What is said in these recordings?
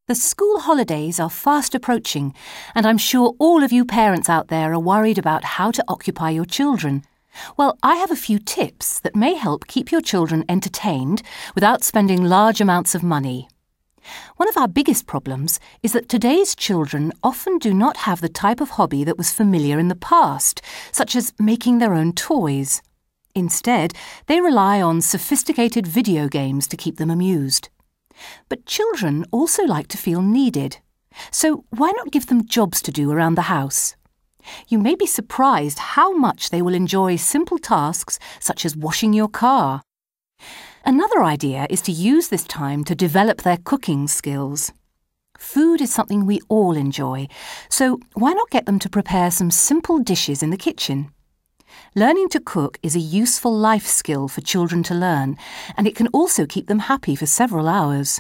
The school holidays are fast approaching, and I'm sure all of you parents out there are worried about how to occupy your children. Well, I have a few tips that may help keep your children entertained without spending large amounts of money. One of our biggest problems is that today's children often do not have the type of hobby that was familiar in the past, such as making their own toys. Instead, they rely on sophisticated video games to keep them amused. But children also like to feel needed, so why not give them jobs to do around the house? You may be surprised how much they will enjoy simple tasks such as washing your car. Another idea is to use this time to develop their cooking skills. Food is something we all enjoy, so why not get them to prepare some simple dishes in the kitchen? Learning to cook is a useful life skill for children to learn, and it can also keep them happy for several hours.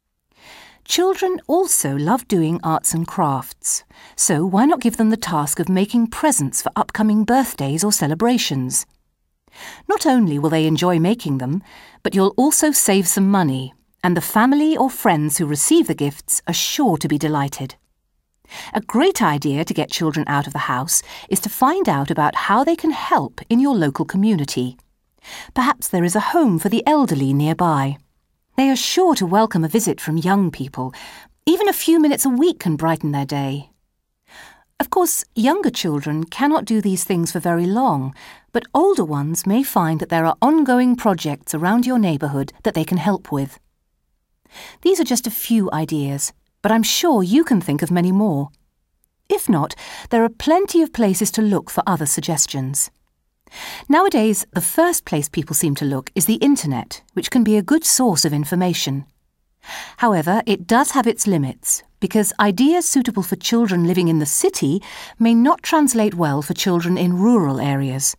Children also love doing arts and crafts, so why not give them the task of making presents for upcoming birthdays or celebrations? Not only will they enjoy making them, but you'll also save some money, and the family or friends who receive the gifts are sure to be delighted. A great idea to get children out of the house is to find out about how they can help in your local community. Perhaps there is a home for the elderly nearby. They are sure to welcome a visit from young people. Even a few minutes a week can brighten their day. Of course, younger children cannot do these things for very long, but older ones may find that there are ongoing projects around your neighbourhood that they can help with. These are just a few ideas, but I'm sure you can think of many more. If not, there are plenty of places to look for other suggestions. Nowadays, the first place people seem to look is the internet, which can be a good source of information. However, it does have its limits, because ideas suitable for children living in the city may not translate well for children in rural areas.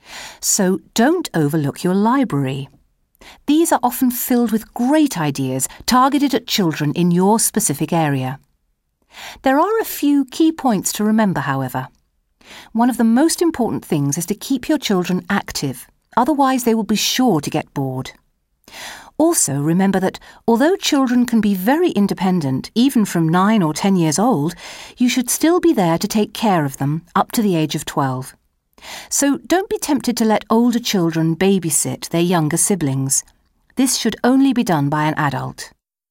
So don't overlook your library. These are often filled with great ideas targeted at children in your specific area. There are a few key points to remember, however. One of the most important things is to keep your children active, otherwise they will be sure to get bored. Also, remember that although children can be very independent, even from 9 or 10 years old, you should still be there to take care of them up to the age of 12. So don't be tempted to let older children babysit their younger siblings. This should only be done by an adult.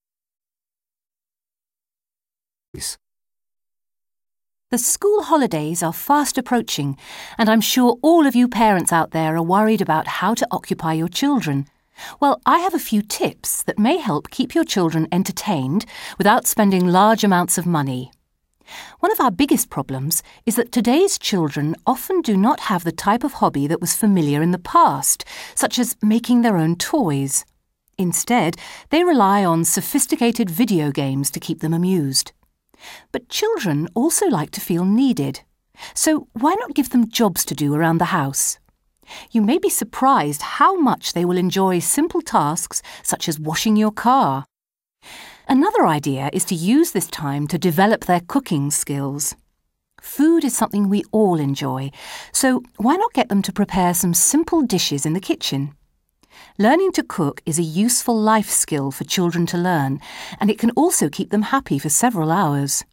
The school holidays are fast approaching, and I'm sure all of you parents out there are worried about how to occupy your children. Well, I have a few tips that may help keep your children entertained without spending large amounts of money. One of our biggest problems is that today's children often do not have the type of hobby that was familiar in the past, such as making their own toys. Instead, they rely on sophisticated video games to keep them amused. But children also like to feel needed, so why not give them jobs to do around the house? You may be surprised how much they will enjoy simple tasks such as washing your car. Another idea is to use this time to develop their cooking skills. Food is something we all enjoy, so why not get them to prepare some simple dishes in the kitchen? Learning to cook is a useful life skill for children to learn, and it can also keep them happy for several hours.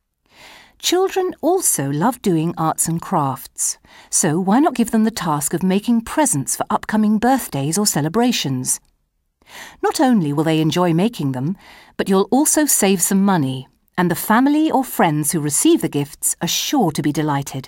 Children also love doing arts and crafts, so why not give them the task of making presents for upcoming birthdays or celebrations? Not only will they enjoy making them, but you'll also save some money, and the family or friends who receive the gifts are sure to be delighted.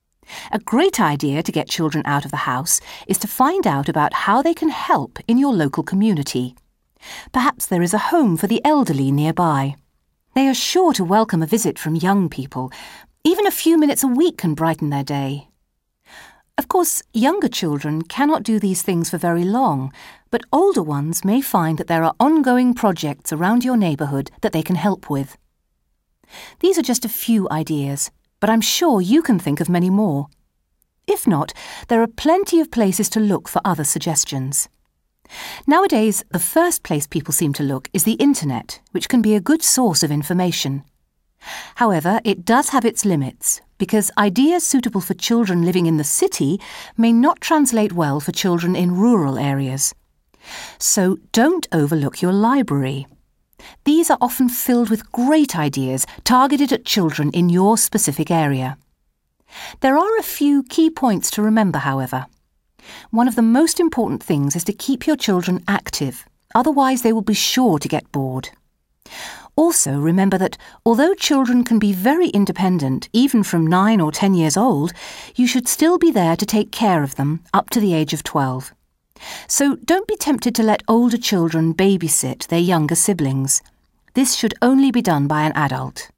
A great idea to get children out of the house is to find out about how they can help in your local community. Perhaps there is a home for the elderly nearby. They are sure to welcome a visit from young people. Even a few minutes a week can brighten their day. Of course, younger children cannot do these things for very long, but older ones may find that there are ongoing projects around your neighbourhood that they can help with. These are just a few ideas, but I'm sure you can think of many more. If not, there are plenty of places to look for other suggestions. Nowadays, the first place people seem to look is the internet, which can be a good source of information. However, it does have its limits, because ideas suitable for children living in the city may not translate well for children in rural areas. So don't overlook your library. These are often filled with great ideas targeted at children in your specific area. There are a few key points to remember, however. One of the most important things is to keep your children active, otherwise they will be sure to get bored. Also, remember that although children can be very independent, even from 9 or 10 years old, you should still be there to take care of them up to the age of 12. So don't be tempted to let older children babysit their younger siblings. This should only be done by an adult.